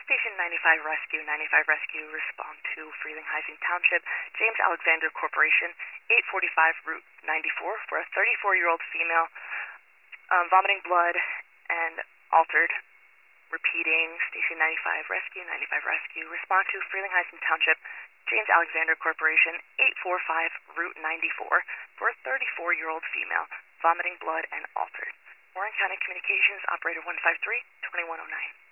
Station 95 Rescue, 95 Rescue, respond to Frelinghuysen Township, James Alexander Corporation, 845 Route 94 for a 34-year-old female, vomiting blood and altered. Repeating, Station 95 Rescue, 95 Rescue, respond to Frelinghuysen Township, James Alexander Corporation, 845 Route 94 for a 34-year-old female, vomiting blood and altered. Warren County Communications, Operator 153, 2109.